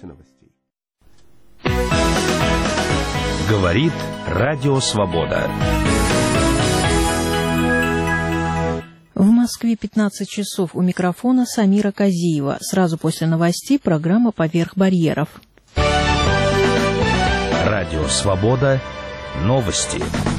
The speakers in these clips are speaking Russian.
курсе новостей. Говорит Радио Свобода. В Москве 15 часов. У микрофона Самира Казиева. Сразу после новостей программа «Поверх барьеров». Радио Свобода. Новости.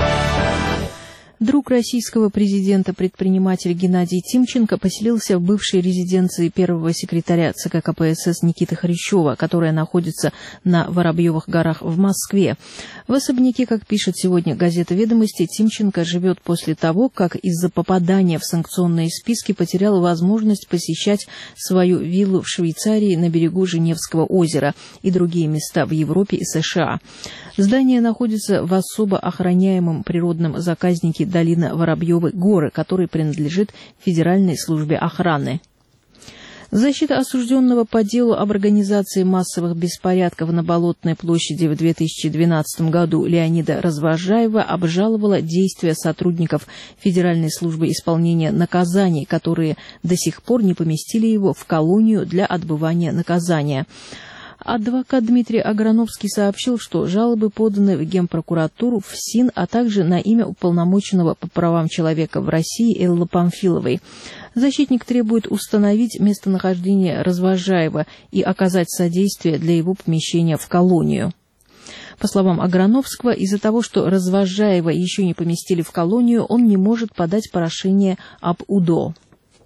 Друг российского президента, предприниматель Геннадий Тимченко, поселился в бывшей резиденции первого секретаря ЦК КПСС Никиты Хрущева, которая находится на Воробьевых горах в Москве. В особняке, как пишет сегодня газета «Ведомости», Тимченко живет после того, как из-за попадания в санкционные списки потерял возможность посещать свою виллу в Швейцарии на берегу Женевского озера и другие места в Европе и США. Здание находится в особо охраняемом природном заказнике долина Воробьевы горы, который принадлежит Федеральной службе охраны. Защита осужденного по делу об организации массовых беспорядков на Болотной площади в 2012 году Леонида Развозжаева обжаловала действия сотрудников Федеральной службы исполнения наказаний, которые до сих пор не поместили его в колонию для отбывания наказания. Адвокат Дмитрий Аграновский сообщил, что жалобы поданы в Генпрокуратуру, в СИН, а также на имя уполномоченного по правам человека в России Эллы Памфиловой. Защитник требует установить местонахождение Развозжаева и оказать содействие для его помещения в колонию. По словам Аграновского, из-за того, что Развозжаева еще не поместили в колонию, он не может подать прошение об УДО.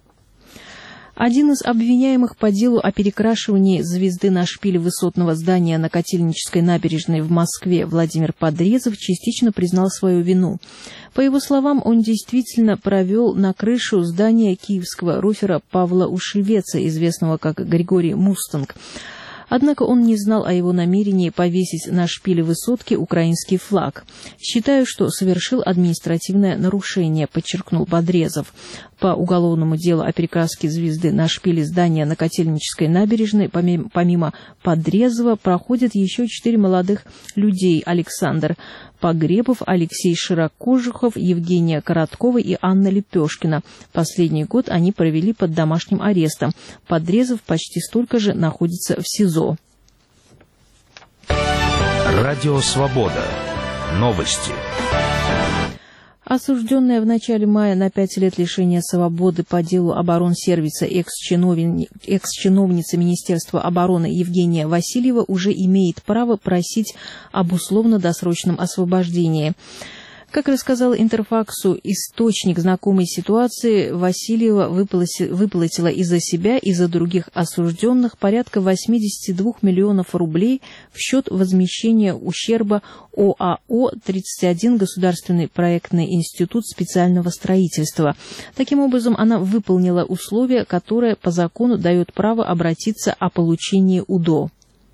Один из обвиняемых по делу о перекрашивании звезды на шпиле высотного здания на Котельнической набережной в Москве Владимир Подрезов частично признал свою вину. По его словам, он действительно провел на крышу здания киевского руфера Павла Ушевеца, известного как Григорий Мустанг. Однако он не знал о его намерении повесить на шпиле высотки украинский флаг. «Считаю, что совершил административное нарушение», — подчеркнул Подрезов. По уголовному делу о перекраске звезды на шпиле здания на Котельнической набережной, помимо Подрезова, проходят еще 4 молодых людей: Александр Погребов, Алексей Широкожухов, Евгения Короткова и Анна Лепешкина. Последний год они провели под домашним арестом. Подрезов почти столько же находится в СИЗО. Радио Свобода. Новости. Осужденная в начале мая на 5 лет лишения свободы по делу оборонсервиса экс-чиновница Министерства обороны Евгения Васильева уже имеет право просить об условно-досрочном освобождении. Как рассказал Интерфаксу источник знакомой ситуации, Васильева выплатила из-за себя и за других осужденных порядка 82 миллионов рублей в счет возмещения ущерба ОАО «31 Государственный проектный институт специального строительства». Таким образом, она выполнила условие, которое по закону дает право обратиться о получении УДО.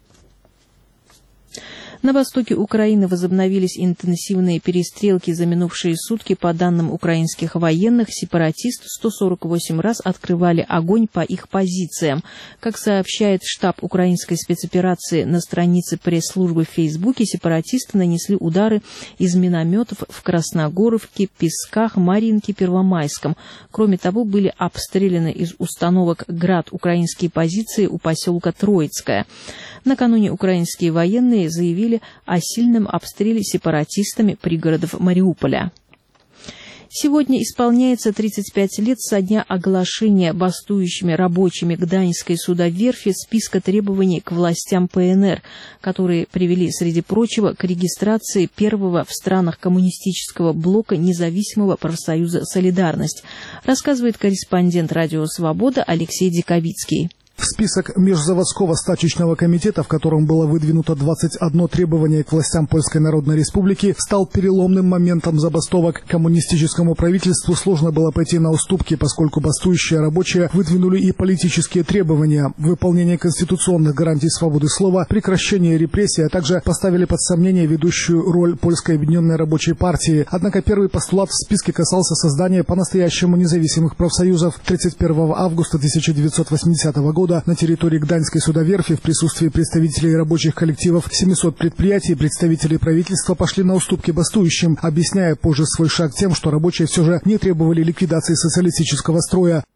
На востоке Украины возобновились интенсивные перестрелки за минувшие сутки. По данным украинских военных, сепаратисты 148 раз открывали огонь по их позициям. Как сообщает штаб украинской спецоперации на странице пресс-службы в Фейсбуке, сепаратисты нанесли удары из минометов в Красногоровке, Песках, Марьинке, Первомайском. Кроме того, были обстреляны из установок «Град» украинские позиции у поселка Троицкое. Накануне украинские военные заявили о сильном обстреле сепаратистами пригородов Мариуполя. Сегодня исполняется 35 лет со дня оглашения бастующими рабочими Гданьской судоверфи списка требований к властям ПНР, которые привели, среди прочего, к регистрации первого в странах коммунистического блока независимого профсоюза «Солидарность», рассказывает корреспондент «Радио Свобода» Алексей Диковицкий. В список Межзаводского стачечного комитета, в котором было выдвинуто 21 требование к властям Польской Народной Республики, стал переломным моментом забастовок. Коммунистическому правительству сложно было пойти на уступки, поскольку бастующие рабочие выдвинули и политические требования: выполнение конституционных гарантий свободы слова, прекращение репрессий, а также поставили под сомнение ведущую роль Польской объединенной рабочей партии. Однако первый постулат в списке касался создания по-настоящему независимых профсоюзов. 31 августа 1980 года на территории Гданьской судоверфи в присутствии представителей рабочих коллективов 700 предприятий и представителей правительства пошли на уступки бастующим, объясняя позже свой шаг тем, что рабочие все же не требовали ликвидации социалистического строя.